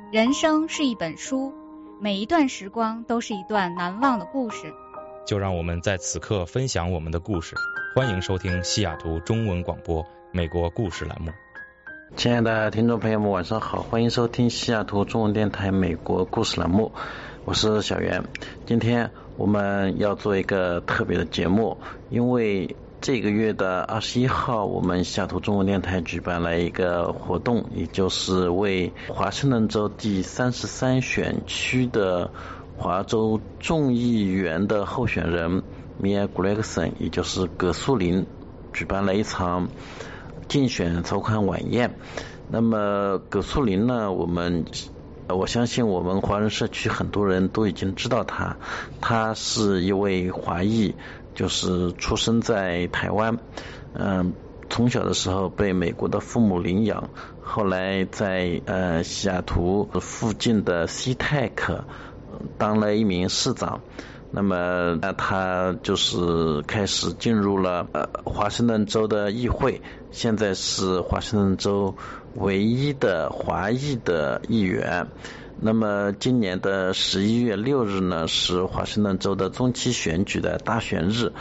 人生是一本书，每一段时光都是一段难忘的故事。 就让我们在此刻分享我们的故事。欢迎收听西雅图中文广播美国故事栏目。 亲爱的听众朋友们，晚上好，欢迎收听西雅图中文电台美国故事栏目，我是小袁。今天我们要做一个特别的节目，因为这个月的21号，我们西雅图中文电台举办了一个活动，也就是为华盛顿州第33选区的华州众议员的候选人米尔·格雷格森，也就是葛苏琳，举办了一场竞选筹款晚宴。那么葛苏琳呢，我相信我们华人社区很多人都已经知道他是一位华裔，就是出生在台湾，从小的时候被美国的父母领养，后来在西雅图附近的 CTEC 当了一名市长。那么他就是开始进入了华盛顿州的议会，现在是华盛顿州唯一的华裔的议员。那么今年的11月6日呢，是华盛顿州的中期选举的大选日。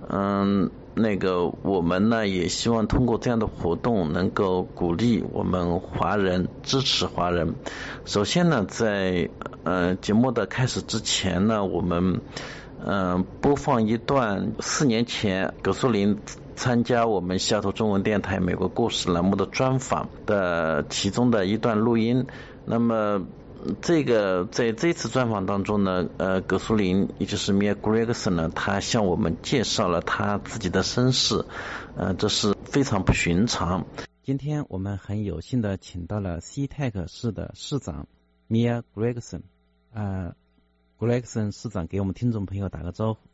我们呢也希望通过这样的活动能够鼓励我们华人，支持华人。首先呢，在节目的开始之前呢，我们播放一段4年前葛苏琳参加我们西雅图中文电台美国故事栏目的专访的其中的一段录音。那么在这次专访当中呢，葛苏琳也就是米尔·格雷格森呢，他向我们介绍了他自己的身世，这是非常不寻常。今天我们很有幸的请到了 CTEC 市的市长米尔·格雷格森，格雷格森市长给我们听众朋友打个招呼。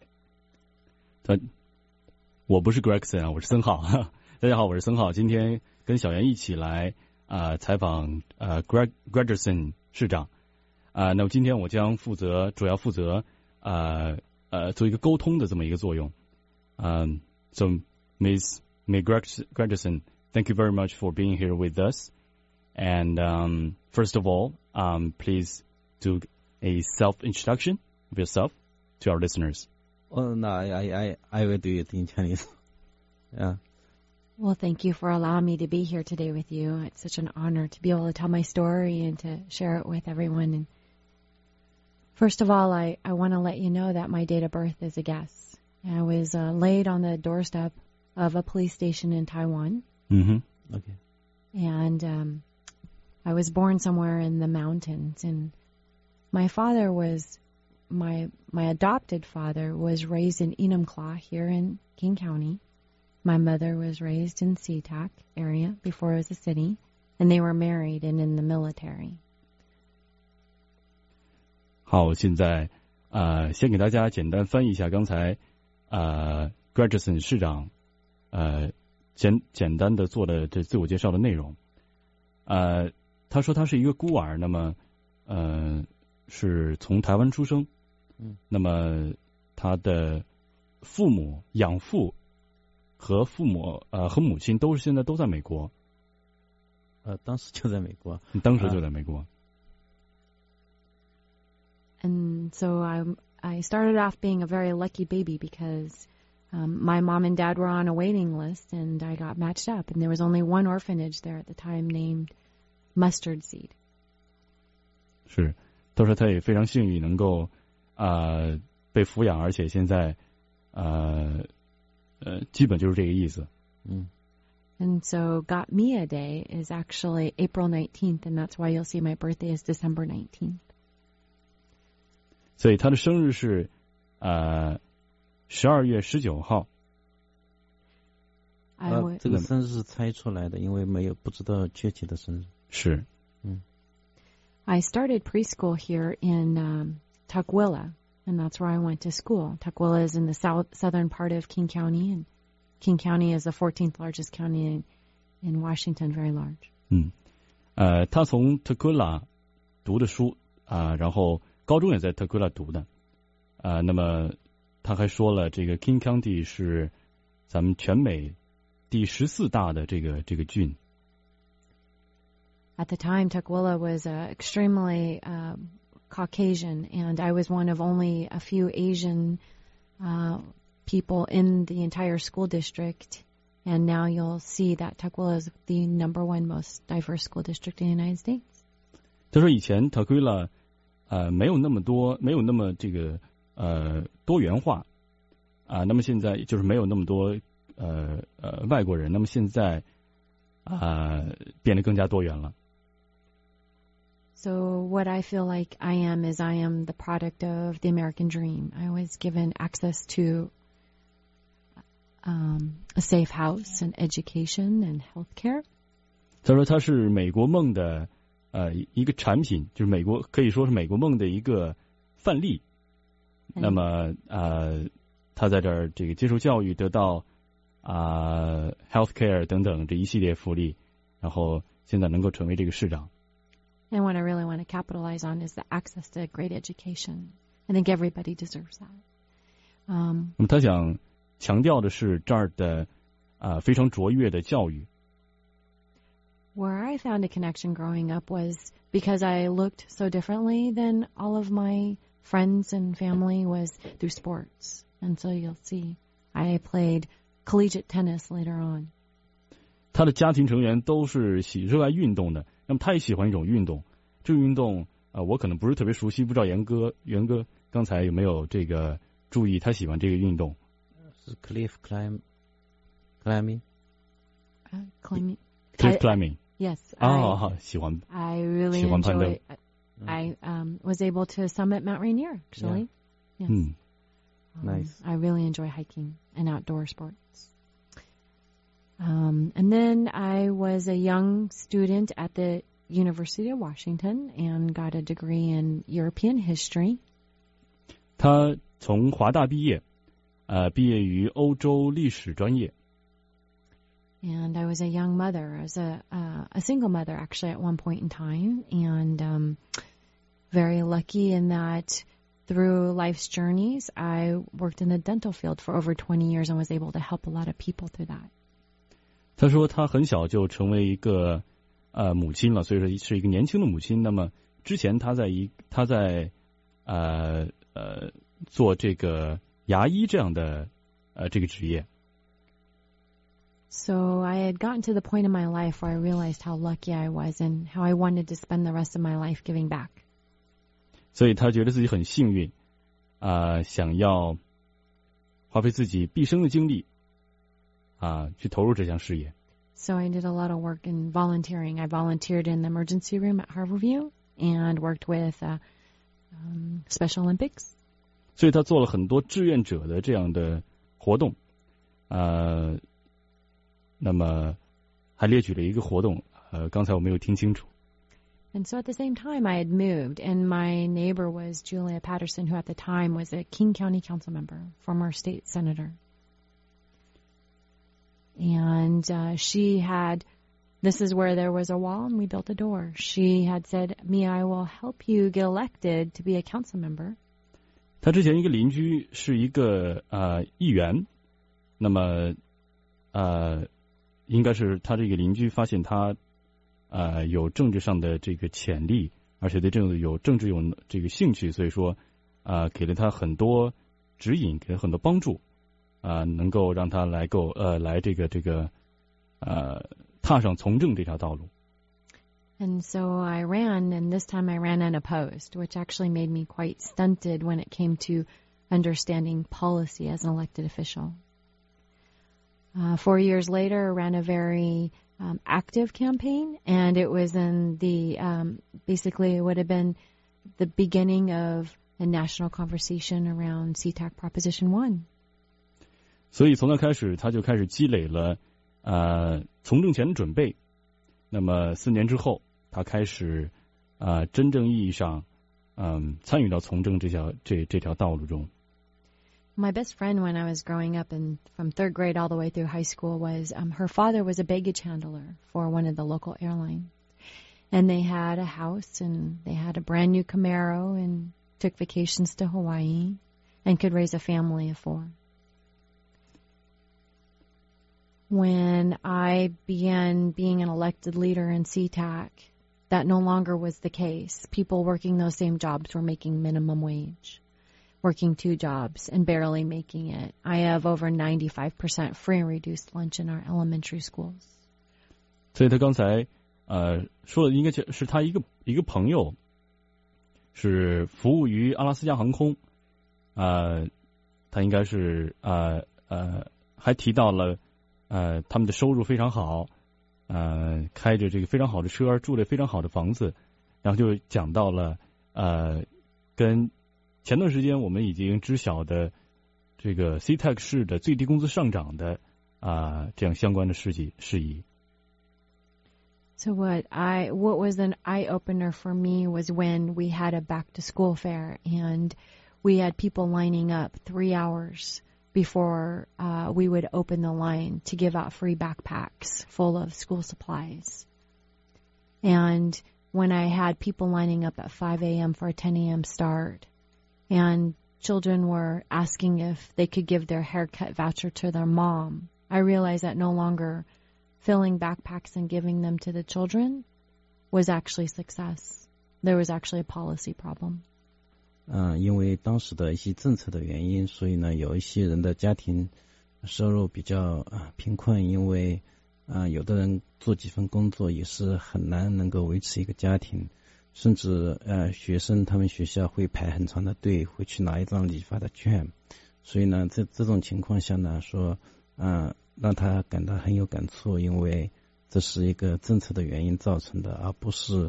我不是 Gregson 啊，我是森浩。大家好，我是森浩，今天跟小袁一起来采访Gregerson 市长。那么今天我将主要负责做一个沟通的这么一个作用。So Ms. Gregerson, thank you very much for being here with us. And first of all, please do a self-introduction of yourself to our listeners. Oh, no, I will do it in Chinese. Yeah. Well, thank you for allowing me to be here today with you. It's such an honor to be able to tell my story and to share it with everyone. And first of all, I want to let you know that my date of birth is a guess. I was laid on the doorstep of a police station in Taiwan. Mm-hmm. Okay. And I was born somewhere in the mountains. And my father was, my adopted father was raised in Enumclaw here in King County. My mother was raised in SeaTac area before it was a city, and they were married and in the military. 好，现在先给大家简单翻译一下刚才Gregerson 市长简单的做的这自我介绍的内容。他说他是一个孤儿，那么是从台湾出生，那么他的父母养父和母亲现在都在美国。 当时就在美国。 当时就在美国。 And so I started off being a very lucky baby because my mom and dad were on a waiting list and I got matched up. And there was only one orphanage there at the time named Mustard Seed. 是，他说他也非常幸运能够被抚养，而且现在基本就是这个意思。 And so Got Mia Day is actually April 19th, and that's why you'll see my birthday is December 19th. 所以他的生日是12月19号。 这个生日是猜出来的，因为不知道确切的生日。 是。 I started preschool here in Tukwila, and that's where I went to school. Tukwila is in the southern part of King County, and King County is the 14th largest county in Washington, very large. 他从 Tukwila 读的书然后高中也在 Tukwila 读的。那么他还说了，这个 King County 是咱们全美第14大的这个郡。 at the time, Tukwila was extremely Caucasian, and I was one of only a few Asian people in the entire school district. And now you'll see that Tukwila is the #1 most diverse school district in the United States. 他说以前 Tukwila 没有那么这个多元化那么现在就是没有那么多外国人，那么现在变得更加多元了。 So what I feel like I am is I am the product of the American dream. I was given access to a safe house and education and healthcare. 他说他是美国梦的一个产品，就是美国可以说是美国梦的一个范例。那么他在这儿这个接受教育，得到healthcare 等等这一系列福利，然后现在能够成为这个市长。 And what I really want to capitalize on is the access to great education. I think everybody deserves that. 那么他想强调的是这儿的非常卓越的教育。 Where I found a connection growing up was because I looked so differently than all of my friends and family was through sports. And so you'll see, I played collegiate tennis later on. 他的家庭成员都是热爱运动的，那么他也喜欢一种运动。这个运动我可能不是特别熟悉，不知道袁哥刚才有没有这个注意他喜欢这个运动？ 是 cliff climbing. Cliff climbing. Yes. 喜欢。 I really 喜欢攀登。 I was able to summit Mount Rainier, actually. Yeah. Yes. Nice. I really enjoy hiking and outdoor sports. And then I was a young student at the University of Washington and got a degree in European history. 他从华大毕业，毕业于欧洲历史专业。 And I was a young mother. I was a single mother, actually, at one point in time, and very lucky in that through life's journeys, I worked in the dental field for over 20 years and was able to help a lot of people through that. 他说他很小就成为一个母亲了，所以说是一个年轻的母亲。那么之前他在做这个牙医这样的这个职业。 So I had gotten to the point in my life where I realized how lucky I was and how I wanted to spend the rest of my life giving back. 所以他觉得自己很幸运，想要花费自己毕生的精力，去投入这项事业。 So I did a lot of work in volunteering. I volunteered in the emergency room at Harborview and worked with Special Olympics. 所以他做了很多志愿者的这样的活动，那么还列举了一个活动，刚才我没有听清楚。 And so at the same time, I had moved, and my neighbor was Julia Patterson, who at the time was a King County Council member, former state senator. And this is where there was a wall, and we built a door. She had said, Mia, I will help you get elected to be a council member. 他之前一个邻居是一个议员，那么应该是他这个邻居发现他有政治上的这个潜力，而且对政治有这个兴趣，所以说给了他很多指引，给了很多帮助，能够让他来这个踏上从政这条道路。 And so I ran, and this time I ran unopposed, which actually made me quite stunted when it came to understanding policy as an elected official. 4 years later, I ran a very active campaign, and it was in the basically it would have been the beginning of a national conversation around CTAC Proposition 1. 所以从那开始，他就开始积累了从政前的准备。那么4年之后，他开始真正意义上参与到从政这条道路中。 My best friend when I was growing up and from 3rd grade all the way through high school was her father was a baggage handler for one of the local airlines. And they had a house and they had a brand new Camaro and took vacations to Hawaii and could raise a family of 4. When I began being an elected leader in CTAC, that no longer was the case. People working those same jobs were making minimum wage, working 2 jobs and barely making it. I have over 95% free and reduced lunch in our elementary schools. 所以他刚才说的应该是他一个朋友，是服务于阿拉斯加航空，他应该是还提到了他们的收入非常好，开着这个非常好的车，住着非常好的房子，然后就讲到了跟前段时间我们已经知晓的这个 CTEC 市的最低工资上涨的这样相关的事宜。 So what was an eye-opener for me was when we had a back-to-school fair and we had people lining up 3 hours before we would open the line to give out free backpacks full of school supplies. And when I had people lining up at 5 a.m. for a 10 a.m. start, and children were asking if they could give their haircut voucher to their mom, I realized that no longer filling backpacks and giving them to the children was actually success. There was actually a policy problem. 因为当时的一些政策的原因，所以呢，有一些人的家庭收入比较贫困，因为有的人做几份工作也是很难能够维持一个家庭，甚至学生他们学校会排很长的队，会去拿一张理发的券，所以呢，这种情况下呢，说让他感到很有感触，因为这是一个政策的原因造成的，而不是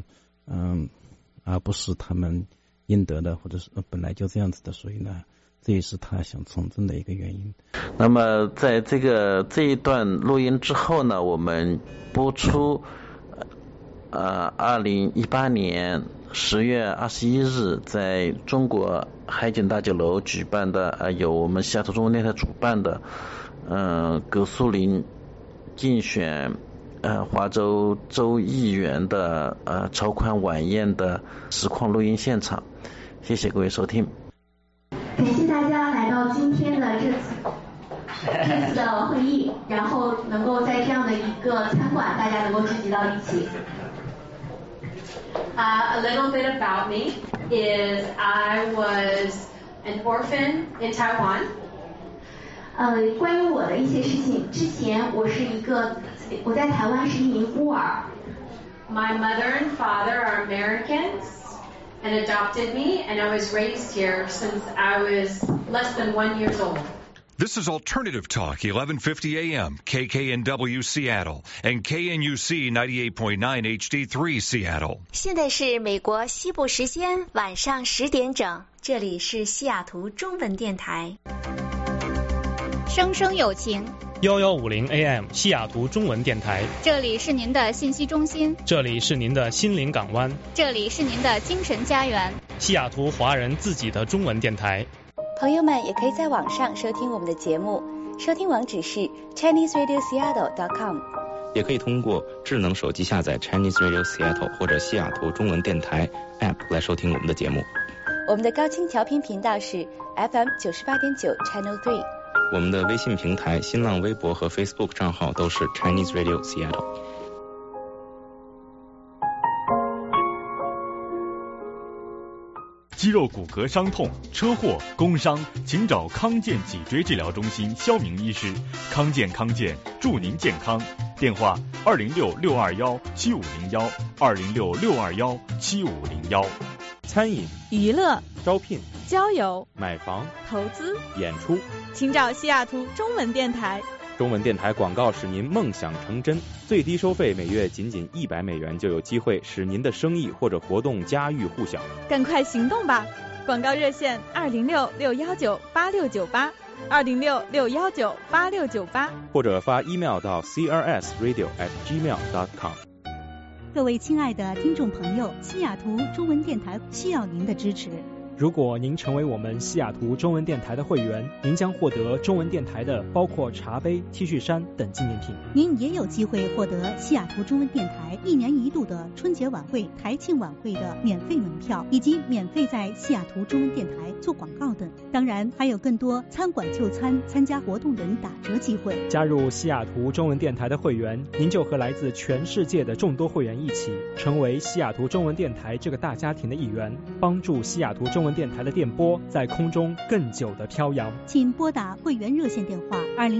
他们应得的，或者是本来就这样子的，所以呢，这也是他想从政的一个原因。那么在这一段录音之后呢，我们播出2018年10月21日在中国海景大酒楼举办的由我们西雅图中文电台主办的葛苏林竞选华州州议员的筹款晚宴的实况录音现场。谢谢各位收听。 感谢大家来到今天的这次的会议，然后能够在这样的一个餐馆，大家能够聚集到一起。A little bit about me is I was an orphan in Taiwan. 关于我的一些事情，之前我在台湾是一名孤儿。My mother and father are Americans and adopted me, and I was raised here since I was less than 1 year old. This is Alternative Talk, 1150 AM, KKNW Seattle, and KNUC 98.9 HD3 Seattle. 现在是美国西部时间晚上10点整，这里是西雅图中文电台。 生生有情 1150 AM 西雅图中文电台， 这里是您的信息中心， 这里是您的心灵港湾， 这里是您的精神家园， 西雅图华人自己的中文电台。 朋友们也可以在网上收听我们的节目，收听网址是 ChineseRadioSeattle.com， 也可以通过智能手机下载 Chinese Radio Seattle 或者西雅图中文电台 App 来收听我们的节目。 我们的高清调频频道是 FM 98.9 Channel 3。 我们的微信平台、新浪微博和 Facebook 账号都是 Chinese Radio Seattle。 肌肉骨骼伤痛、车祸、工伤，请找康健脊椎治疗中心肖明医师。康健祝您健康。电话206-621-7501，206-621-7501。 餐饮、 娱乐、 招聘、 交友、 买房、 投资、 演出， 请找西雅图中文电台。 中文电台广告使您梦想成真，最低收费每月仅$100就有机会使您的生意或者活动家喻户晓。 赶快行动吧！广告热线206-619-8698，206-619-8698， 或者发 email 到 crsradio@gmail.com。 各位亲爱的听众朋友，西雅图中文电台需要您的支持。 如果您成为我们西雅图中文电台的会员，您将获得中文电台的包括茶杯、T 恤衫等纪念品。 您也有机会获得西雅图中文电台1年1度的春节晚会、台庆晚会的免费门票，以及免费在西雅图中文电台做广告等。当然，还有更多餐馆就餐、参加活动等打折机会。 加入西雅图中文电台的会员，您就和来自全世界的众多会员一起，成为西雅图中文电台这个大家庭的一员，帮助西雅图中文电台的电波在空中更久的飘扬。 请拨打会员热线电话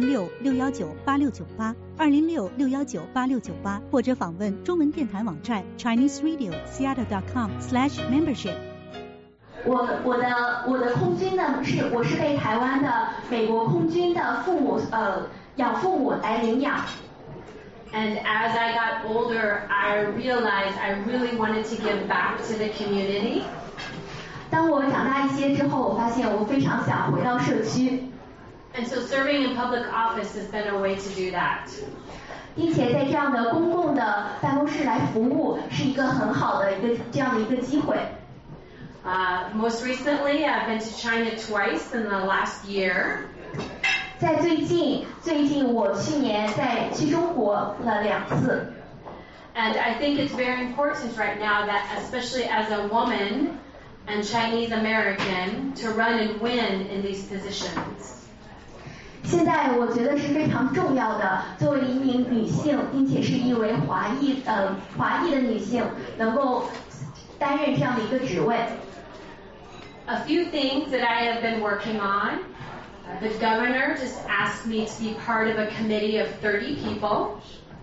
206-619-8698，206-619-8698，或者访问中文电台网站 ChineseRadio.Seattle.com/membership。 我的空军呢我是被台湾的美国空军的养父母来领养。And as I got older, I realized I really wanted to give back to the community. 当我长大一些之后，我发现我非常想回到社区。And so serving in public office has been a way to do that. 并且在这样的公共的办公室来服务，是一个很好的这样的一个机会。Most recently, I've been to China twice in the last year. 在最近我去年去中国了2次。And I think it's very important right now that, especially as a woman and Chinese American, to run and win in these positions. 现在我觉得是非常重要的，作为一名女性，并且是一位华裔的女性，能够担任这样的一个职位。A few things that I have been working on. The governor just asked me to be part of a committee of 30 people.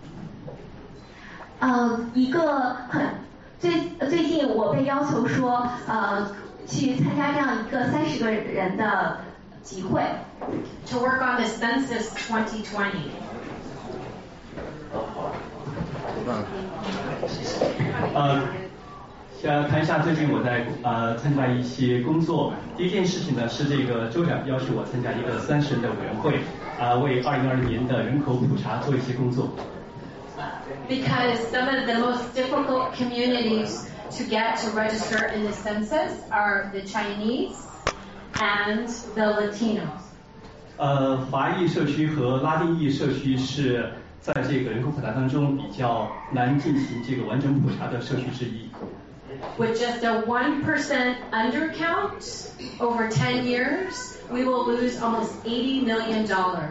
最近我被要求说，去参加这样一个30个人的集会。To work on the census 2020. 想谈一下最近我在参加一些工作。第一件事情呢是这个州长要求我参加一个30人的委员会，为2020年的人口普查做一些工作。 Because some of the most difficult communities to get to register in the census are the Chinese and the Latinos. 华裔社区和拉丁裔社区是在这个人口普查当中比较难进行这个完整普查的社区之一。 With just a 1% undercount over 10 years, we will lose almost $80 million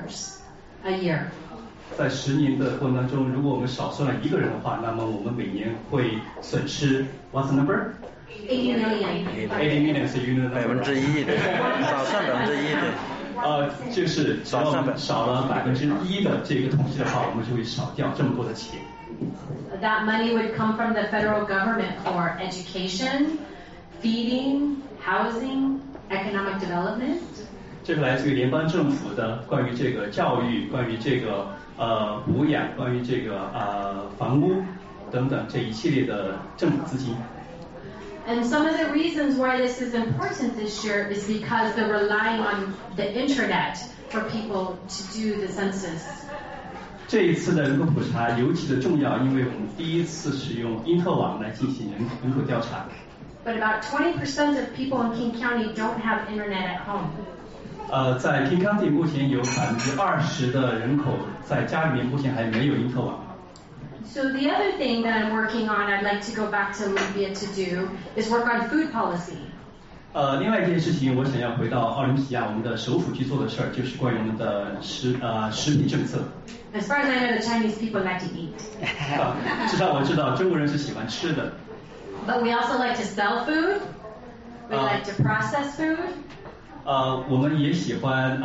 a year. 在10年的过程当中，如果我们少算了1个人的话，那么我们每年会损失 What's the number? 80 million. 80 million 是1%的， 1%的，少算1%的。 就是只要少了1%的这个统计的话，我们就会少掉这么多的钱。 That money would come from the federal government for education, feeding, housing, economic development. 这是来自于联邦政府的关于这个教育、关于这个补养、关于这个房屋等等这一系列的政府资金。 And some of the reasons why this is important this year is because they're relying on the internet for people to do the census. 这一次的人口普查尤其的重要，因为我们第一次使用因特网来进行人口调查。 But about 20% of people in King County don't have internet at home. 在 King County 目前有20%的人口在家里面目前还没有因特网。 So the other thing that I'm working on, I'd like to go back to Olympia to do, is work on food policy. 另外一件事情，我想要回到奥林匹亚我们的首府去做的事儿，就是关于我们的食品政策。 As far as I know, the Chinese people like to eat. 至少我知道中国人是喜欢吃的。 But we also like to sell food. We like to process food. 我们也喜欢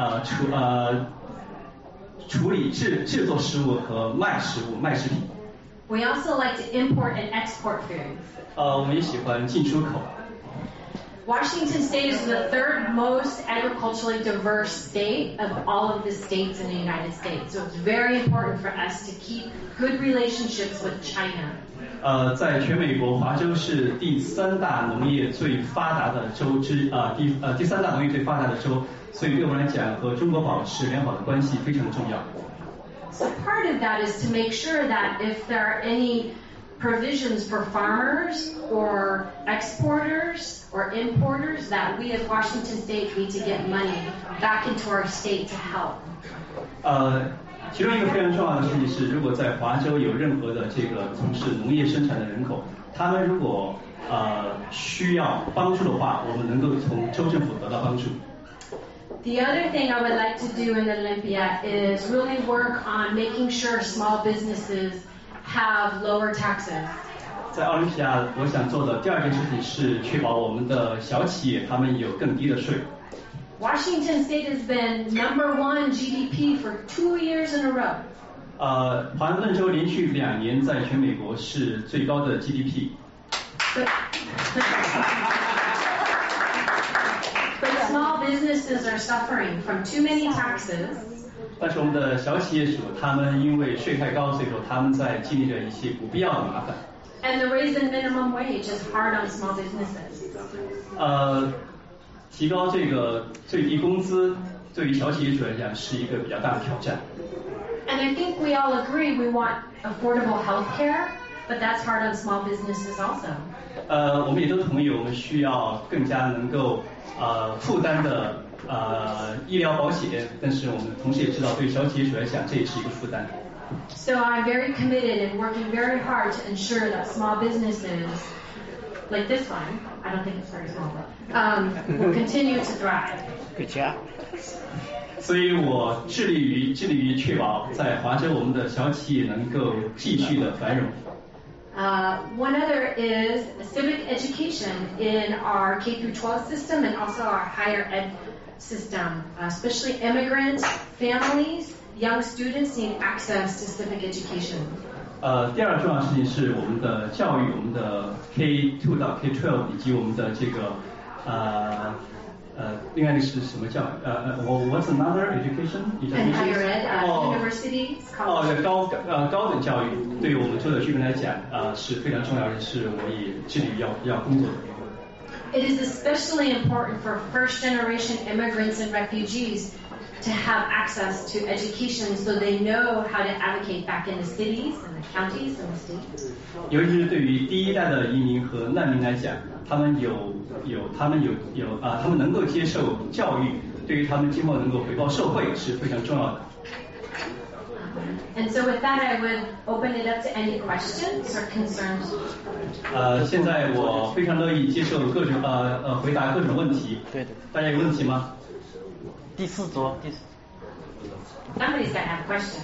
处理制作食物和卖食品。 We also like to import and export food. 我们也喜欢进出口。 Washington State is the third most agriculturally diverse state of all of the states in the United States. So it's very important for us to keep good relationships with China. 在全美国，华州是第3大农业最发达的州第3大农业最发达的州，所以对我们来讲，和中国保持良好的关系非常重要。 So part of that is to make sure that if there are any provisions for farmers or exporters or importers that we as Washington State need to get money back into our state to help. 其中一个非常重要的事情是，如果在华州有任何的这个从事农业生产的人口，他们如果需要帮助的话，我们能够从州政府得到帮助。 The other thing I would like to do in Olympia is really work on making sure small businesses have lower taxes. 在奥林匹亚，我想做的第二件事情是确保我们的小企业他们有更低的税。 Washington State has been #1 GDP for 2 years in a row. 华盛顿州连续2年在全美国是最高的 GDP。 But small businesses are suffering from too many taxes. 但是我们的小企业主他们因为税太高，所以说他们在经历着一些不必要的麻烦。 And the raise in minimum wage is hard on small businesses. 提高这个最低工资对于小企业主来讲是一个比较大的挑战。 And I think we all agree we want affordable health care, but that's hard on small businesses also. 我们也都同意我们需要更加能够负担的医疗保险，但是我们同时也知道对小企业主来讲这也是一个负担。 So I'm very committed and working very hard to ensure that small businesses like this one, I don't think it's very small, but will continue to thrive. Good job. 所以我致力于确保在华州我们的小企业能够继续的繁荣。 One other is civic education in our K-12 system and also our higher ed system, especially immigrant families, young students need access to civic education. 第二重要的事情是我们的教育，我们的 K2 到 K12 以及我们的这个另外一个是什么教育？What's another education? And higher ed, universities, colleges. 高等教育对于我们州的居民来讲是非常重要的，是我也致力于要工作的。 It is especially important for first-generation immigrants and refugees to have access to education so they know how to advocate back in the cities and the counties and the states. 尤其是对于第一代的移民和难民来讲，他们能够接受教育，对于他们今后能够回报社会是非常重要的。 And so with that, I would open it up to any questions or concerns. 现在我非常乐意接受各种回答各种问题。 对的。 大家有问题吗？ 第四桌。 Somebody's got to have a question.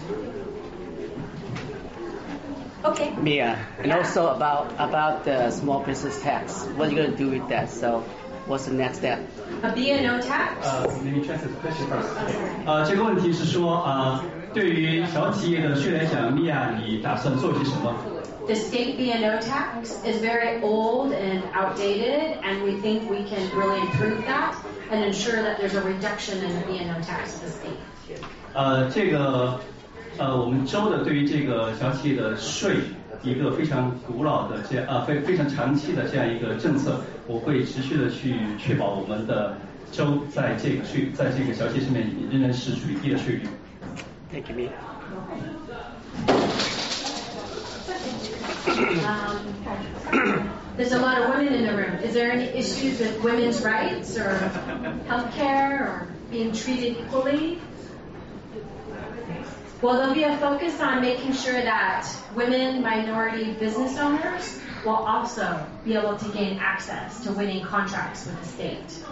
Okay. Mia, and also about the small business tax. What are you going to do with that? So, what's the next step? A B&O tax? Let me translate the question first. 这个问题是说对于小企业的税来讲，米娅你打算做些什么？ The state B&O tax is very old and outdated, and we think we can really improve that and ensure that there's a reduction in the B&O tax of the state. 这个我们州的对于这个小企业的税，一个非常古老的非常长期的这样一个政策，我会持续的去确保我们的州在这个小企业上面仍然是处于低的税率。 Thank you, Mia. There's a lot of women in the room. Is there any issues with women's rights or healthcare or being treated equally? Well, there'll be a focus on making sure that women minority business owners will also be able to gain access to winning contracts with the state.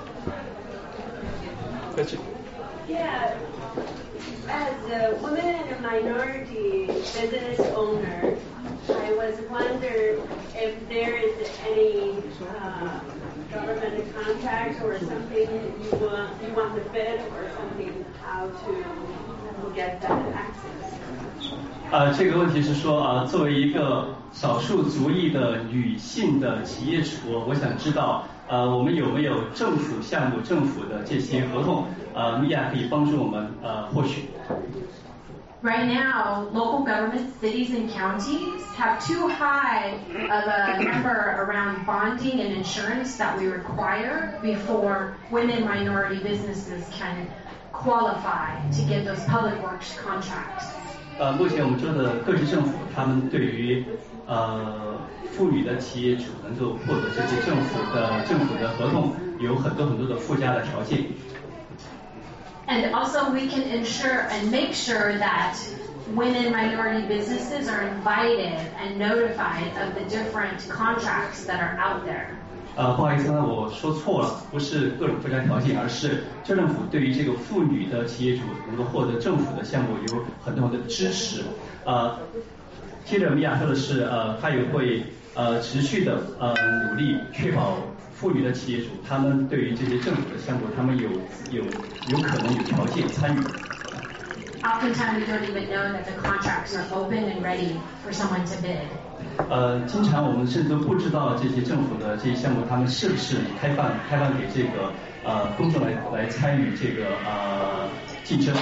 Yeah. As a woman and a minority business owner, I was wondering if there is any government contract or something you want to bid or something, how to get that access. 这个问题是说作为一个少数族裔的女性的企业主，我想知道我们有没有政府项目、政府的这些合同，米娅可以帮助我们获取。 Right now, local governments, cities and counties have too high of a number around bonding and insurance that we require before women minority businesses can qualify to get those public works contracts. 目前我们州的各级政府，他们对于妇女的企业主能够获得这些政府的合同有很多的附加的条件。 And also we can ensure and make sure that women minority businesses are invited and notified of the different contracts that are out there. 不好意思呢，我说错了，不是各种附加条件，而是州政府对于这个妇女的企业主能够获得政府的项目有很多的支持。接着米娅说的是，他也会持续的努力确保妇女的企业主，他们对于这些政府的项目，他们有可能有条件参与。 Oftentimes we don't even know that the contracts are open and ready for someone to bid. 经常我们甚至都不知道这些政府的这些项目，他们是不是开放给这个公众来参与这个竞争。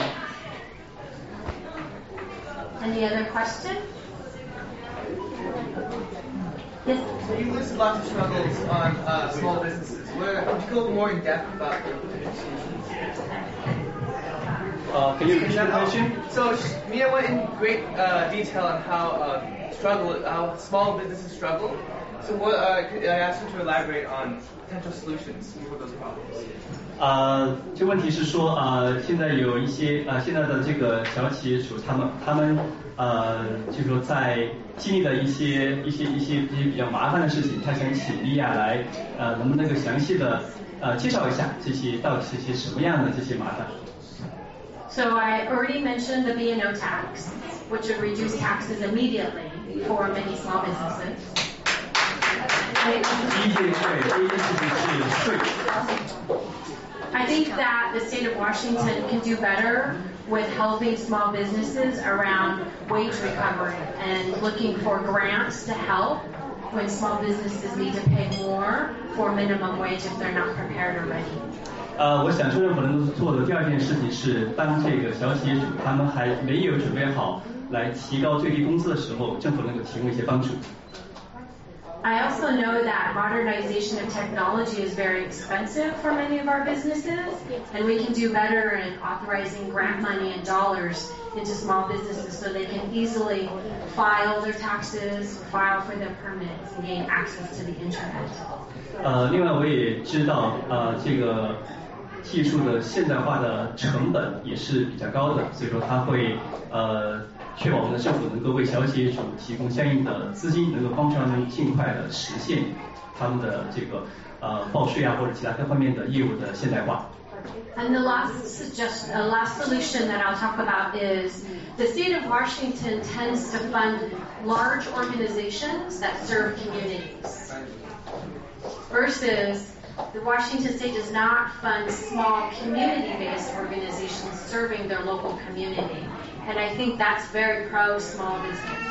Any other question? Yes. So you list lots of struggles on small businesses. Would you go more in depth about them? Can you repeat that question? So Mia went in great detail on how small businesses struggle. So what I asked you to elaborate on potential solutions for those problems. 这问题是说现在有一些现在的这个小企业主，他们就是说在经历了一些比较麻烦的事情，他想请莉亚来能不能够详细的介绍一下这些到底是些什么样的这些麻烦。 So I already mentioned the B&O tax, which would reduce taxes immediately for many small businesses. 第一件事情是税。 I think that the state of Washington can do better with helping small businesses around wage recovery and looking for grants to help when small businesses need to pay more for minimum wage if they're not prepared already. 我想州政府能够做的第二件事情是，当这个小企业主他们还没有准备好来提高最低工资的时候，政府能够提供一些帮助。 I also know that modernization of technology is very expensive for many of our businesses, and we can do better in authorizing grant money and dollars into small businesses so they can easily file their taxes, file for their permits, and gain access to the internet. 另外我也知道这个技术的现代化的成本也是比较高的，所以说它会确保我们的政府能够为小企业主提供相应的资金，能够帮助他们尽快的实现他们的这个报税或者其他各方面的业务的现代化。 And the last solution that I'll talk about is the state of Washington tends to fund large organizations that serve communities versus the Washington state does not fund small community-based organizations serving their local community. And I think that's very pro-small business.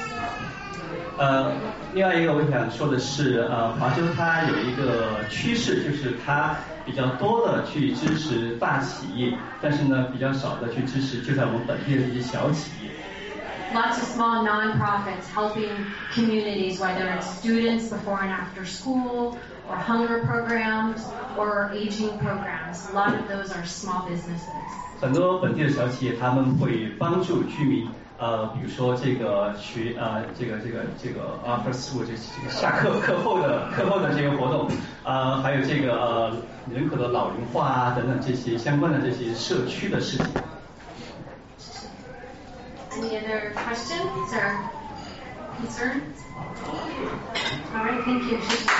另外一个我想说的是，华州它有一个趋势，就是它比较多的去支持大企业，但是呢比较少的去支持就在我们本地的这些小企业。 Lots of small nonprofits helping communities, whether it's students before and after school, or hunger programs, or aging programs. A lot of those are small businesses. 很多本地的小企业，他们会帮助居民，比如说这个这个 after school 这个下课后的这个活动，还有这个人口的老龄化等等这些相关的这些社区的事情。 Any other questions or concerns? All right, thank you.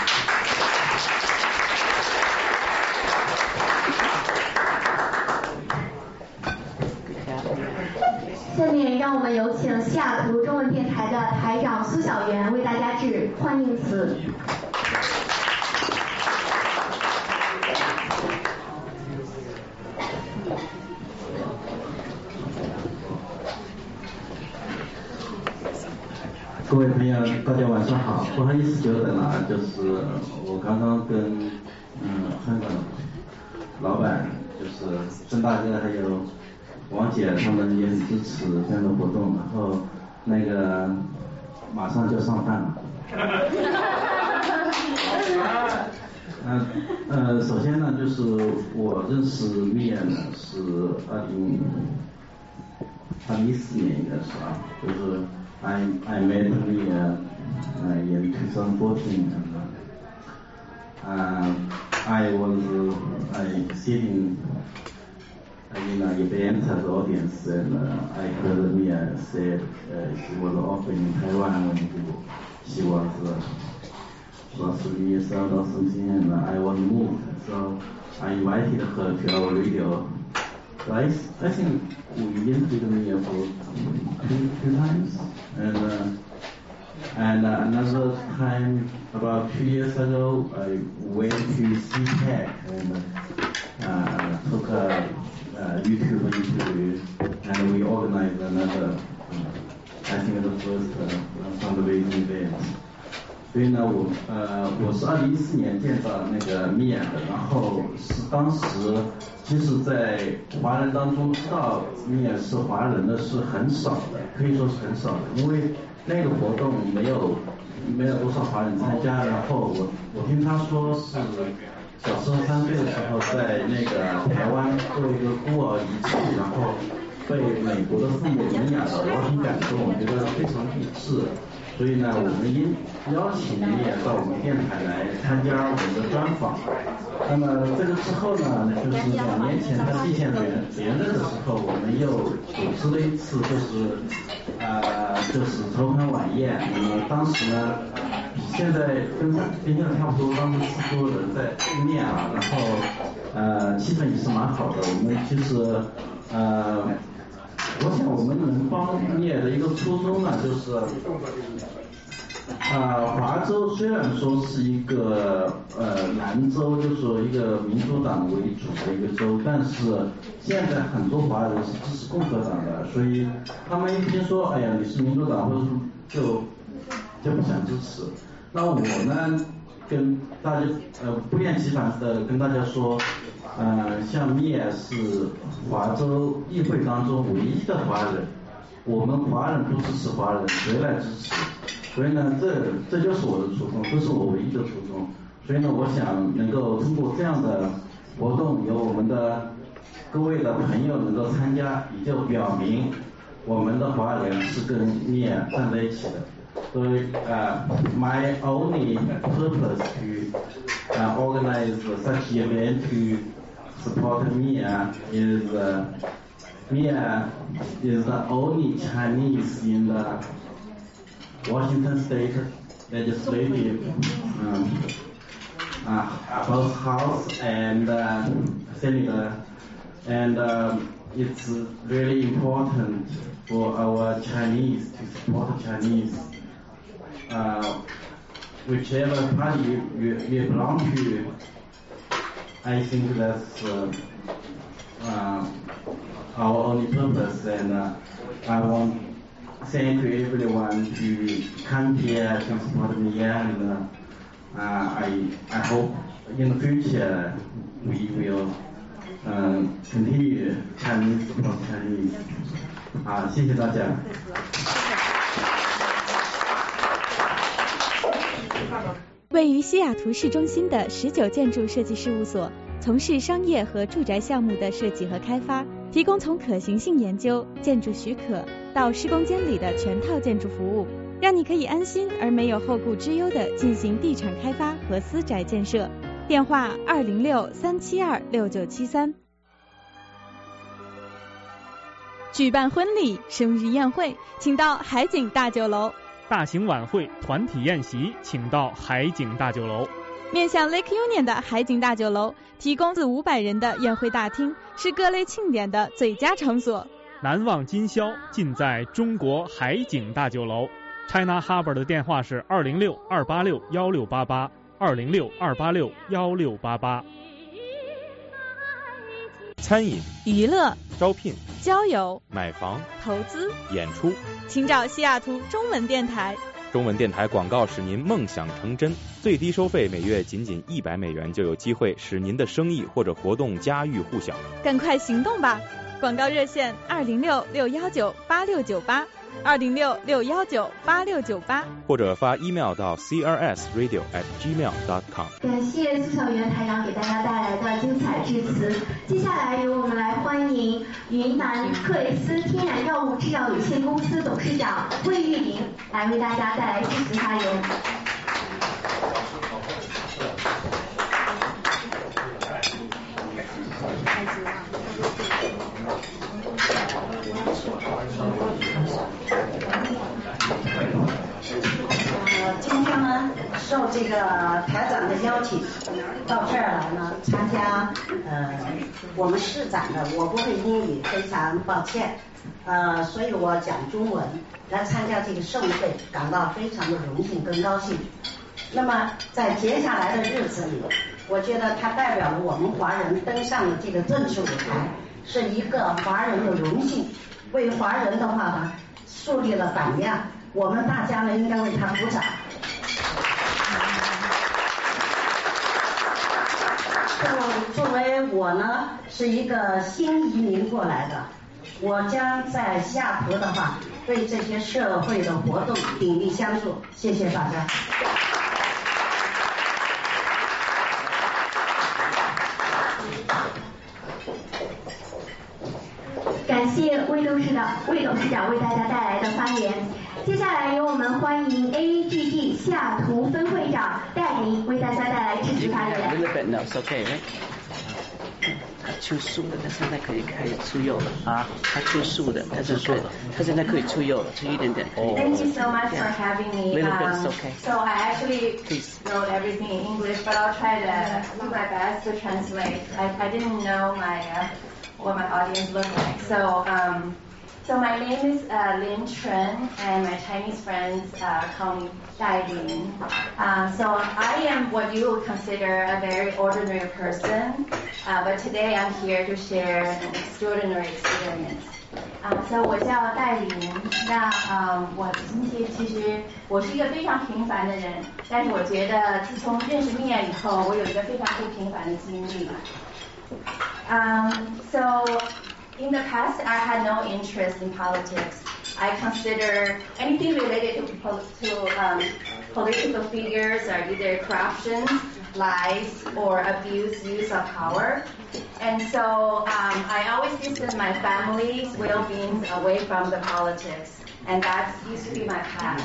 下面让我们有请西雅图中文电台的台长苏小媛为大家致欢迎词。 各位朋友，大家晚上好，不好意思久等了，就是我刚刚跟香港老板，就是曾大哥还有王姐他们也很支持这样的活动，然后那个马上就上饭了。首先呢，就是我认识米娅呢是2014年应该是就是 I met Mia in 2014. I was sitting in an event as audience, and I heard Mia said she was often in Taiwan when she was 3 years old or something, and I was moved. So I invited her to our radio. So I think we interviewed Mia for two times, and another time about 2 years ago I went to CPAC and took a YouTube interview, and we organized another I think the first fundraising event. 所以呢，我是2014年见到那个米娅的，然后是当时其实在华人当中知道米娅是华人的是很少的，可以说是很少的，因为那个活动没有多少华人参加。然后我听他说是小时候3岁的时候在那个台湾做一个孤儿遗弃，然后被美国的父母领养的，我很感动，我觉得非常励志。所以呢，我们邀请你也到我们电台来参加我们的专访。那么这个之后呢，就是2年前他地县连任的时候，我们又组织了一次，就是筹款晚宴。那么当时呢，现在跟现在差不多，当时40多人在对面啊，然后气氛也是蛮好的。我们其实我想我们能帮你的一个初衷呢，就是华州虽然说是一个南州，就是说一个民主党为主的一个州，但是现在很多华人是支持共和党的，所以他们一听说哎呀你是民主党或者就不想支持。那我呢跟大家不厌其烦的跟大家说，像米娅是华州议会当中唯一的华人，我们华人不支持华人，谁来支持？所以呢，这就是我的初衷，这是我唯一的初衷。所以呢，我想能够通过这样的活动，有我们的各位的朋友能够参加，也就表明我们的华人是跟米娅站在一起的。所以my only purpose to organize such event to support Mia is Mia is the only Chinese in the Washington State Legislative both House and Senate, and it's really important for our Chinese to support Chinese. Whichever party we belong to, I think that's our only purpose, and I want to thank everyone to come here to support me, and I hope in the future we will continue Chinese support Chinese. 谢谢大家。 位于西雅图市中心的19建筑设计事务所，从事商业和住宅项目的设计和开发，提供从可行性研究、建筑许可到施工监理的全套建筑服务，让你可以安心而没有后顾之忧地进行地产开发和私宅建设。电话206-372-6973。举办婚礼、生日宴会，请到海景大酒楼。 大型晚会、团体宴席，请到海景大酒楼。 面向 Lake Union 的海景大酒楼，提供400-500人的宴会大厅，是各类庆典的最佳场所。 难忘今宵，尽在中国海景大酒楼。China Harbor 的电话是206-286-1688。206-286-1688。 餐饮、 娱乐、 招聘、 交友、 买房、 投资、 演出， 请找西雅图中文电台。 中文电台广告使您梦想成真，最低收费每月仅$100就有机会使您的生意或者活动家喻户晓。 赶快行动吧！广告热线206-619-8698。 206-619-8698， 或者发 email 到 crsradio@gmail.com。 感谢苏小元台长给大家带来的精彩致辞。接下来由我们来欢迎云南克雷斯天然药物制药有限公司董事长魏玉玲来为大家带来致辞发言。 今天呢，受这个台长的邀请，到这儿来呢参加我们市长的我不会英语，非常抱歉，所以我讲中文来参加这个盛会，感到非常的荣幸跟高兴。那么在接下来的日子里，我觉得它代表了我们华人登上了这个政治舞台，是一个华人的荣幸，为华人的话呢树立了榜样。我们大家呢应该为他鼓掌。作为我呢是一个新移民过来的，我将在西雅图的话为这些社会的活动鼎力相助。谢谢大家。 感谢魏董事长为大家带来的发言。接下来由我们欢迎 AAGG 西雅图分会长戴琳为大家带来致辞发言。 他出素的，他现在可以出肉了啊！他出素的，他现在可以出肉了，出一点点。 Thank you so much for having me. So I actually wrote everything in English, but I'll try to do my best to translate. I didn't know what my audience looked like. So my name is Lin Chen, and my Chinese friends call me Dai Lin. So I am what you would consider a very ordinary person, but today I'm here to share an extraordinary experience. So 我叫戴琳，我今天其实我是一个非常平凡的人，但是我觉得自从认识Mia以后，我有一个非常不平凡的经历。In the past, I had no interest in politics. I consider anything related to political figures are either corruption, lies, or abuse use of power. And so I always distance my family's well-being away from the politics. And that used to be my past.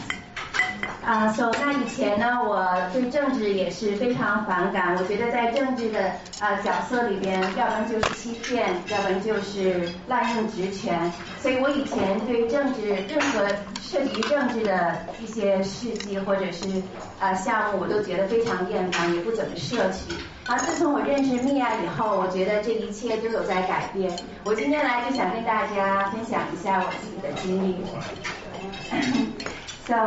So 那以前呢，我对政治也是非常反感。我觉得在政治的角色里边，要不然就是欺骗，要不然就是滥用职权。所以我以前对政治任何涉及政治的一些事迹或者是项目，我都觉得非常厌烦，也不怎么摄取。自从我认识Mia以后，我觉得这一切都有在改变。我今天来就想跟大家分享一下我自己的经历。So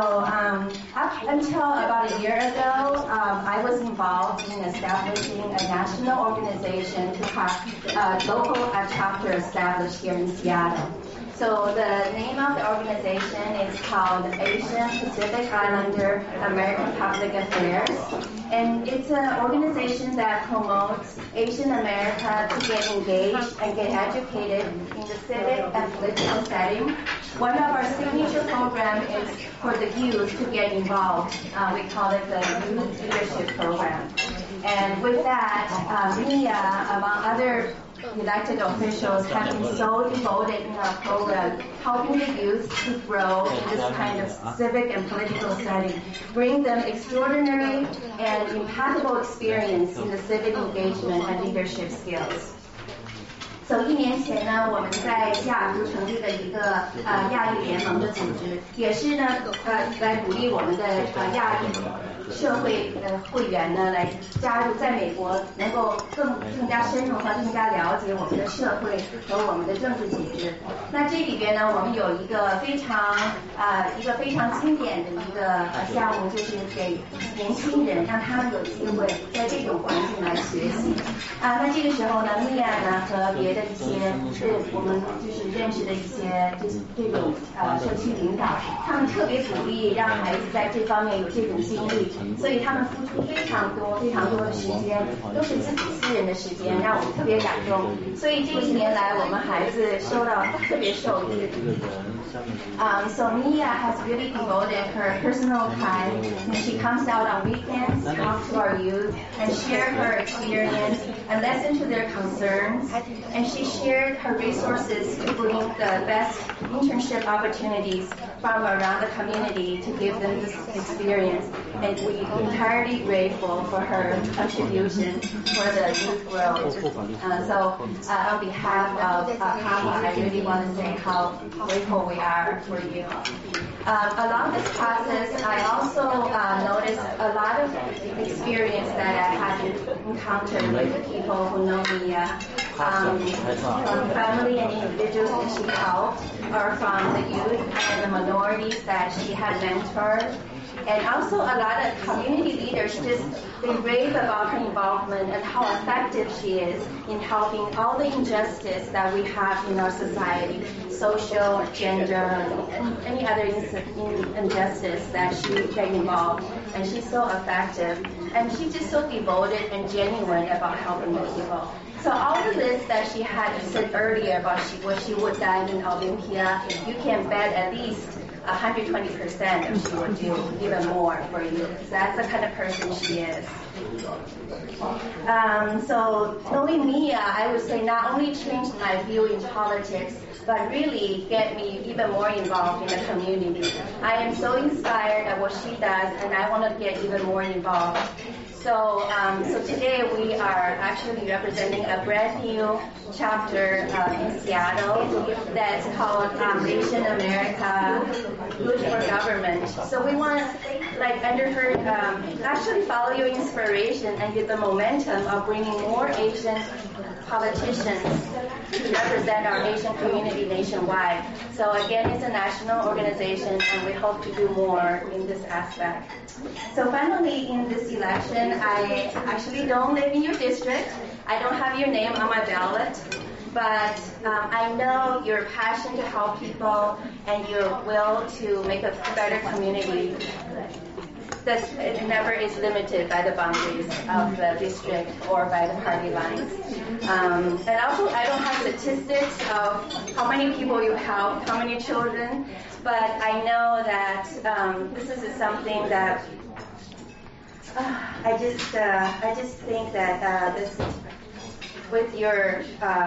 up until about a year ago, I was involved in establishing a national organization to have local chapter established here in Seattle. So the name of the organization is called Asian Pacific Islander American Public Affairs, and it's an organization that promotes Asian America to get engaged and get educated in the civic and political setting. One of our signature programs is for the youth to get involved. We call it the Youth Leadership Program. And with that, Mia, among other elected officials, have been so devoted in our program, helping the youth to grow in this kind of civic and political setting, bring them extraordinary and impactful experience in the civic engagement and leadership skills. So 1年前呢，我们在西雅图成立了一个亚裔联盟的组织，也是呢来鼓励我们的亚裔社会会员呢来加入，在美国能够更加深入和更加了解我们的社会和我们的政治体制。那这里边呢，我们有一个非常经典的一个项目，就是给年轻人让他们有机会在这种环境来学习。那这个时候呢，Mia呢和别的一些我们就是认识的一些这种社区领导，他们特别鼓励让孩子在这方面有这种经历， 所以他们付出非常多的时间，都是自己私人的时间，让我们特别感动。所以这一年来，我们孩子特别受益。So Mia has really devoted her personal time, and she comes out on weekends, talks to our youth, and share her experience and listen to their concerns. And she shared her resources to bring the best internship opportunities from around the community to give them this experience. And we are entirely grateful for her contribution for the youth growth. So on behalf of Hava, I really want to say how grateful we are for you. Along this process, I also noticed a lot of experience that I had encountered with people who know Mia, from family and individuals that she helped, or from the youth and the minorities that she had mentored. And also a lot of community leaders they rave about her involvement and how effective she is in helping all the injustice that we have in our society, social, gender, and any other injustice that she get involved. And she's so effective. And she's just so devoted and genuine about helping the people. So all the list that she had said earlier about what she would done in Olympia, you can bet at least 120% that she would do even more for you. So that's the kind of person she is. So knowing Mia, I would say not only changed my view in politics, but really get me even more involved in the community. I am so inspired at what she does, and I want to get even more involved. So today we are actually representing a brand new chapter in Seattle that's called Asian America Good for Government. So we want to, under her, actually follow your inspiration and get the momentum of bringing more Asian politicians to represent our Asian community nationwide. So again, it's a national organization, and we hope to do more in this aspect. So finally, in this election, I actually don't live in your district. I don't have your name on my ballot, but I know your passion to help people and your will to make a better community. It never is limited by the boundaries of the district or by the party lines. And also, I don't have statistics of how many people you help, how many children, but I know that this is something that I just think that this with your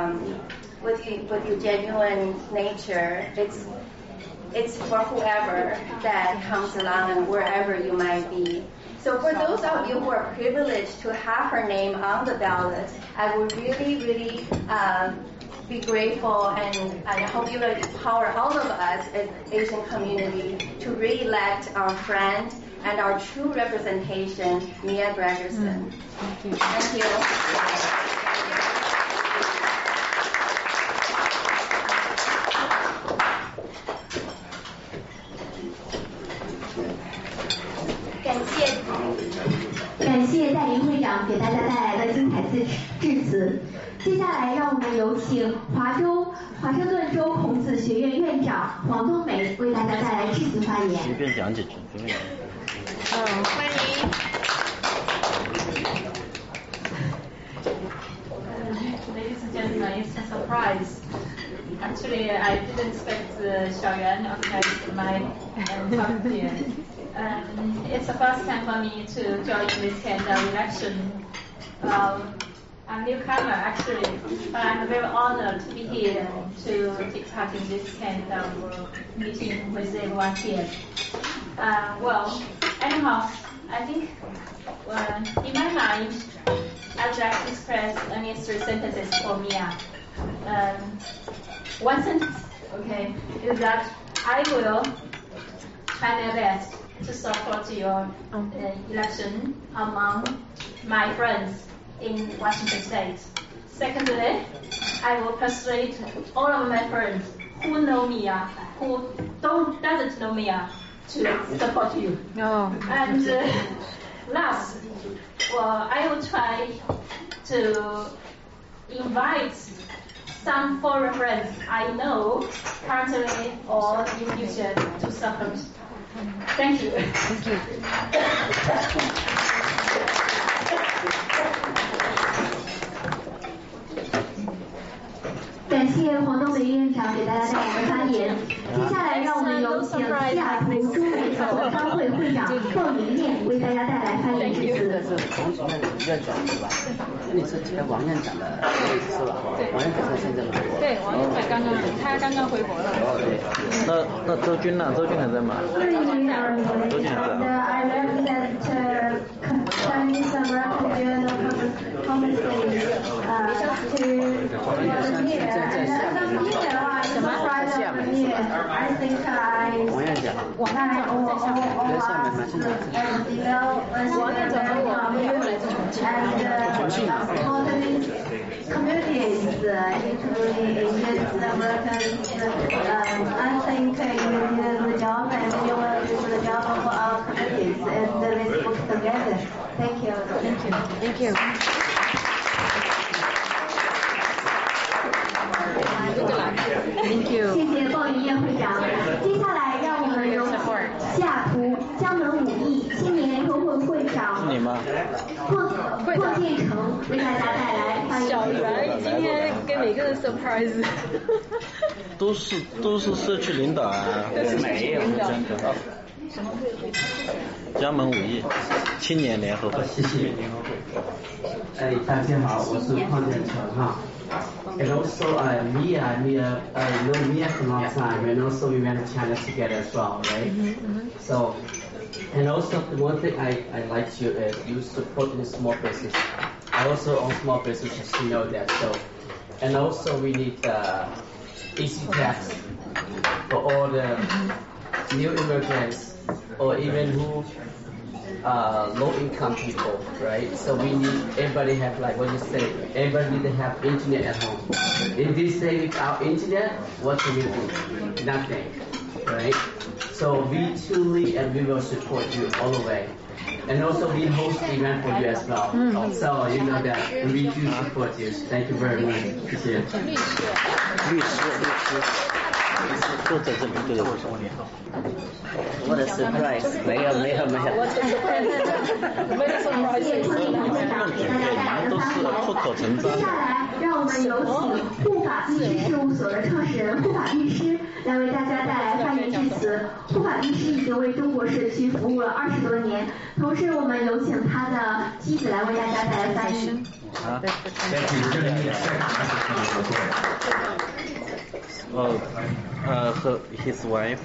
genuine nature, it's for whoever that comes along and wherever you might be. So for those of you who are privileged to have her name on the ballot, I would really be grateful, and I hope you will empower all of us as Asian community to re-elect our friend and our true representation, Mia Gregerson. Thank you. Thank you. 感谢戴林会长给大家带来的精彩致辞。接下来，让我们有请华盛顿州孔子学院院长黄冬梅为大家带来致辞发言。 随便讲几句， 欢迎。 Ladies and gentlemen, it's a surprise. Actually, I didn't expect Xiaoyuan organized my talk here. It's the first time for me to join this kind of election. I'm a newcomer actually, but I'm very honored to be here to take part in this kind of meeting with everyone here. Anyhow, I think in my mind, I'd like to express only 3 sentences for Mia. One sentence, okay, is that I will try my best to support your election among my friends in Washington State. Secondly, I will persuade all of my friends who know Mia, who doesn't know Mia, to support you. No. And last, I will try to invite some foreign friends I know currently or in future to support. Thank you. Thank you. 感谢黄东梅院长给大家带来的发言。接下来，让我们有请西雅图中美合商会会长鲍云念为大家带来发言致辞。 这是同学院长是吧？你是接王院长的位置是吧？对。王院长现在回国。 对，王院长他刚刚回国了。 哦，对。 那周军呢？周军还在吗？周军还在。 I represent Chinese American Journal Committee to什么？I think 王院长。 王院长在下面。 在下面吗？现在。 王院长和我没有来自重庆。 Communities, including Asians, Americans, I think you did the job and you will do the job of our communities and let's work together. Thank you. Thank you. Thank you. 谢谢鲍云念会长。接下来，让我们有西雅图江门武艺青年联合会会长霍建成为大家带来发言。 小袁今天给每个人 surprise。 都是社区领导啊， 没有真的。 江门武艺青年联合会。 谢谢。大家好，我是邝建成哈。And also me, I know Mia for a long time, and also we went to China together as well, right? So, and also the one thing I like you is you support in small business. I also own small businesses, you know that. So, and also we need easy tax for all the new immigrants or even who low income people, right? So we need everybody have like what you say, everybody need to have internet at home. In this day without internet, what can we do? Nothing, right? So we truly and we will support you all the way. And also we host the event for you as well. So you know that we do support you. Thank you very much. 谢谢。 律师。就在这边对着我说。 我的 surprise 没有。 谢谢邝建成会长给大家带来的发言。接下来，让我们有请护法律师事务所的创始人护法律师来为大家带来发言致辞。护法律师已经为中国社区服务了20多年，同时我们有请他的妻子来为大家带来发言。 His wife.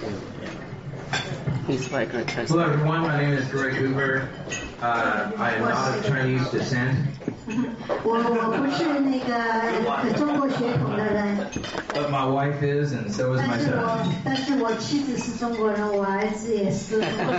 His wife. Hello everyone, my name is Greg Cooper. I am not of Chinese descent. 我不是那个中国血统的人。 But my wife is, and so is my son. 但是我妻子是中国人，我儿子也是。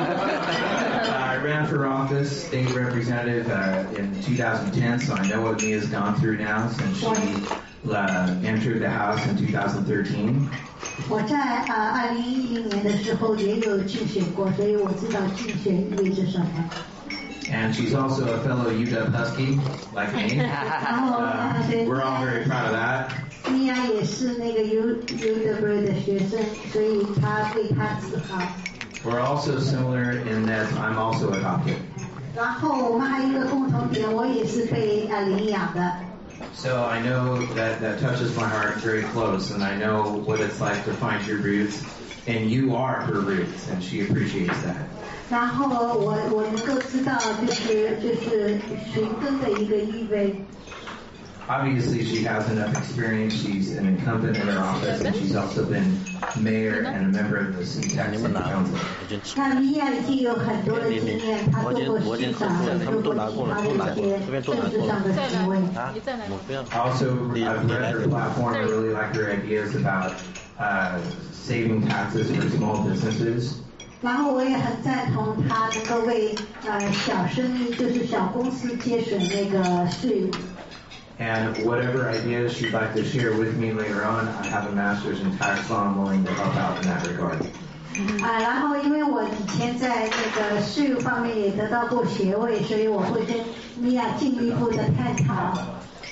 I ran for office, state representative in 2010, so I know what Mia's gone through now since she entered the House in 2013. 我在2010年的时候也有竞选过，所以我知道竞选意味着什么。 And she's also a fellow UW Husky, like me. We're all very proud of that. 米娅也是那个 UW 的学生，所以他为他自豪。 We're also similar in that I'm also adopted. 然后我们还有一个共同点，我也是被领养的。 So I know that touches my heart very close, and I know what it's like to find your roots, and you are her roots, and she appreciates that. 然后我能够知道就是寻根的一个意味。 Obviously, she has enough experience. She's an incumbent in her office, and she's also been mayor and a member of the City Council. 那米娅已经有很多的经验，她做过市长，做过其他的一些政治上的职位。 Also, I've read her platform. I really like her ideas about saving taxes for small businesses. 然后我也很赞同她能够为小生意，就是小公司节省那个税务。 And whatever ideas she'd like to share with me later on, I have a master's in tax law. I'm willing to help out in that regard. 然后因为我以前在那个税务方面也得到过学位，所以我会跟米娅进一步的探讨。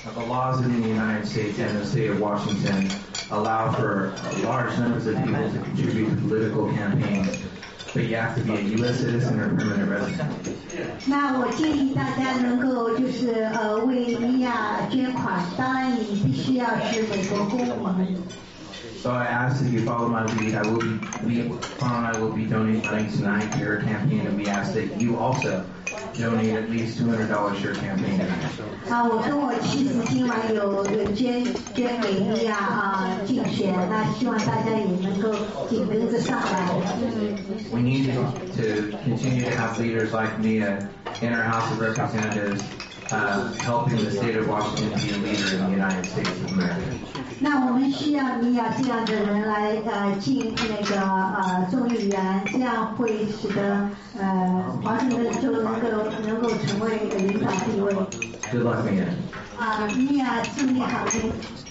the laws in the United States and the state of Washington allow for large numbers of people to contribute to political campaigns, but you have to be a U.S. citizen or permanent resident. 那我建议大家能够就是为米娅捐款，当然你必须要是美国公民。 So I ask that you follow my lead. Paul and I will be donating money tonight to your campaign, and we ask that you also donate at least $200 to your campaign. 我跟我妻子今晚有捐给米娅竞选，那希望大家也能够紧跟着上来。 We need to continue to have leaders like Mia in our House of Representatives, helping the state of Washington be a leader in the United States of America. 那我们需要米娅这样的人来进那个众议员，这样会使得华盛顿州能够成为领导地位。 Good luck, Mia. 米娅，祝你好运。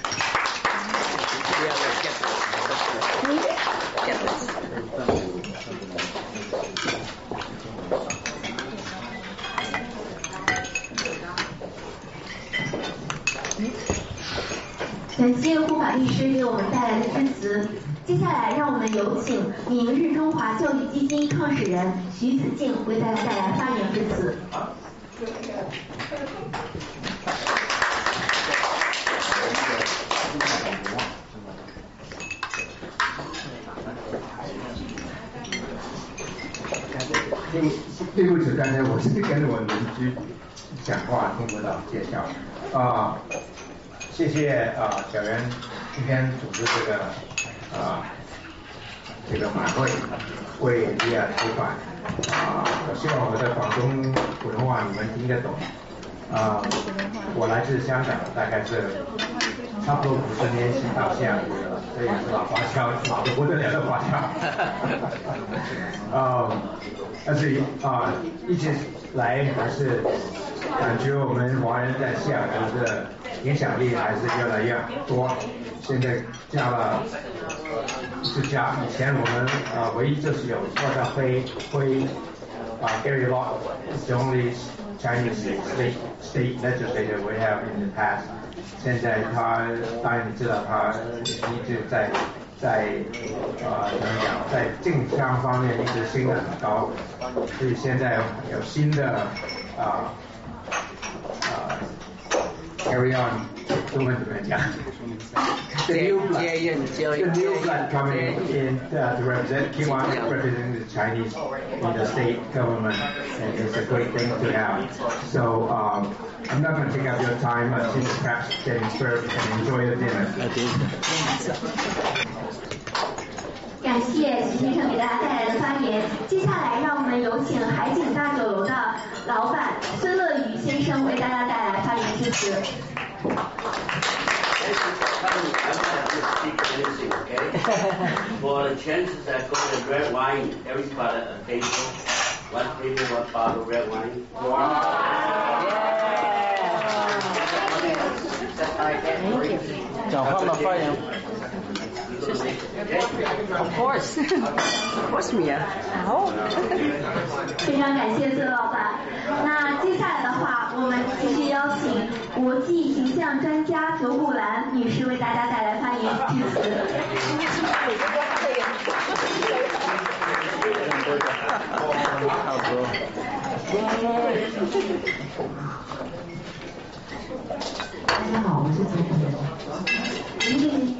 感谢护法律师给我们带来的致辞。接下来，让我们有请明日中华教育基金创始人徐子敬为大家带来发言致辞。 对不起，刚才我是跟我邻居讲话，听不到介绍。谢谢小袁今天组织这个晚会，为米娅出版。我希望我的广东普通话你们听得懂。我来自香港，大概是差不多50年前到现在的，这也是老华侨，老得不得了的华侨。但是一直来还是感觉我们华人在西雅图的影响力还是越来越多。现在加了1家，以前我们唯一就是有坐在飞Gary Law is the only Chinese state legislator we have in the past. 现在他当然你知道他一直在怎么讲，在政商方面一直升得很高，所以现在有新的carry on 中文怎么讲？ The new blood coming in to represent, keep on representing the Chinese in the state government, and it's a great thing to have. So I'm not going to take up your time. Just perhaps getting served and enjoy the dinner. 感谢徐先生给大家带来的发言。接下来，让我们有请海景大酒楼的老板孙乐宇先生为大家带来发言致辞。 For the chances that go with red wine, everybody a table, one table, one bottle of red wine. Thank you. 讲话了，发言。 Of course, Mia. 非常感谢孙老板。那接下来的话，我们继续邀请国际形象专家卓古兰女士为大家带来发言致辞。 大家好，我是卓古兰。Really,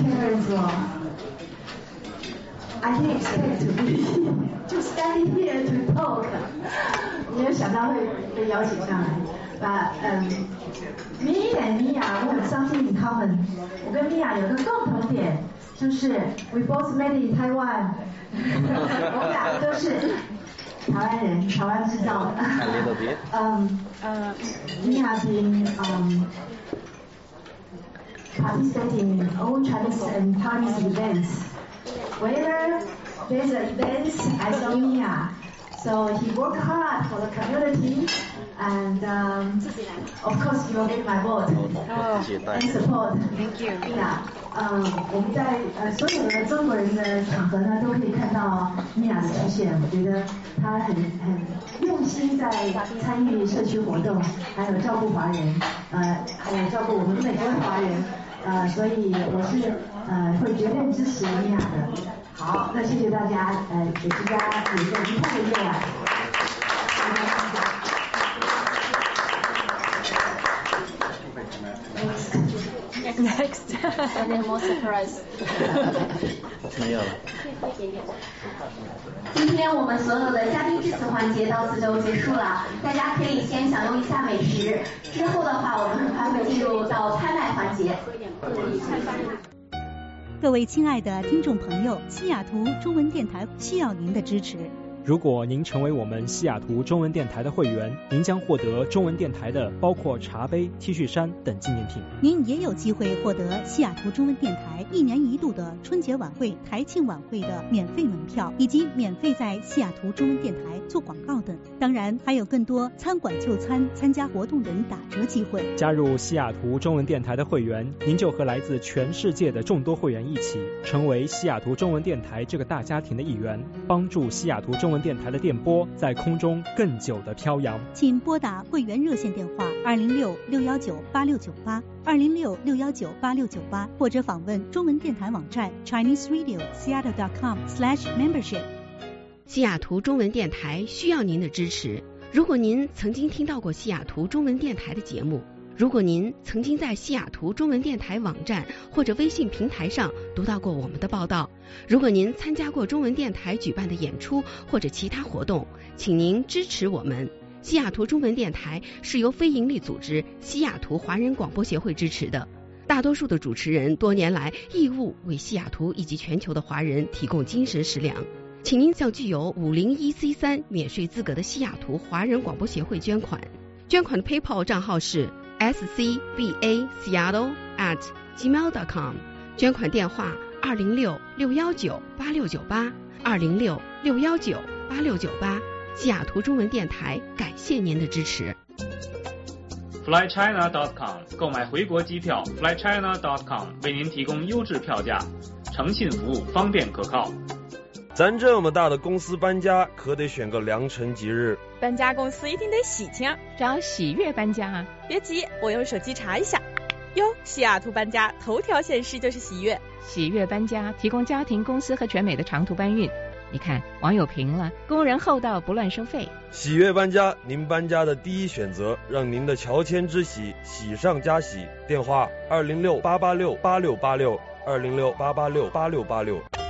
I didn't expect to stand here to talk. 没有想到会被邀请上来。But me and Mia, we have something in common. 我跟 Mia 有个共同点，就是 we both made in Taiwan. 我们两个都是台湾人，台湾制造的。Mia been participating in all Chinese and Taiwanese events. Whenever there's an event, I saw Mia. So he worked hard for the community, and of course he will get my vote and support. Thank you. Mia. 我们在所有的中国人的场合呢，都可以看到米娅的出现。我觉得她很用心在参与社区活动，还有照顾华人，还有照顾国的华人，所以我是会绝对支持妮雅的。好，那谢谢大家，给大家有一个愉快的夜晚。 Next. And then more surprise. 没有了。 今天我们所有的嘉宾致辞环节到此就结束了，大家可以先享用一下美食，之后的话我们很快会进入到拍卖环节。 各位亲爱的听众朋友，西雅图中文电台需要您的支持。 如果您成为我们西雅图中文电台的会员，您将获得中文电台的包括茶杯、T 恤衫等纪念品。 您也有机会获得西雅图中文电台1年1度的春节晚会、台庆晚会的免费门票，以及免费在西雅图中文电台做广告等。当然，还有更多餐馆就餐、参加活动等打折机会。 加入西雅图中文电台的会员，您就和来自全世界的众多会员一起，成为西雅图中文电台这个大家庭的一员，帮助西雅图中文电台的电波在空中更久的飘扬。 请拨打会员热线电话206-619-8698 206-619-8698，或者访问中文电台网站 ChineseRadioSeattle.com/membership。 西雅图中文电台需要您的支持。如果您曾经听到过西雅图中文电台的节目，如果您曾经在西雅图中文电台网站或者微信平台上读到过我们的报道，如果您参加过中文电台举办的演出或者其他活动，请您支持我们。西雅图中文电台是由非营利组织西雅图华人广播协会支持的，大多数的主持人多年来义务为西雅图以及全球的华人提供精神食粮。请您向具有501C3免税资格的西雅图华人广播协会捐款。捐款的 PayPal 账号是scbaseattle@gmail.com， 捐款电话206-619-8698 206-619-8698。西雅图中文电台感谢您的支持。 FlyChina.com 购买回国机票 ，FlyChina.com 为您提供优质票价，诚信服务，方便可靠。 咱这么大的公司搬家，可得选个良辰吉日。 搬家公司一定得喜庆，找喜悦搬家啊！别急，我用手机查一下。哟，西雅图搬家头条显示就是喜悦。 喜悦搬家提供家庭、公司和全美的长途搬运。你看，网友评了，工人厚道，不乱收费。 喜悦搬家，您搬家的第一选择，让您的乔迁之喜喜上加喜。电话206-886-8686 206-886-8686。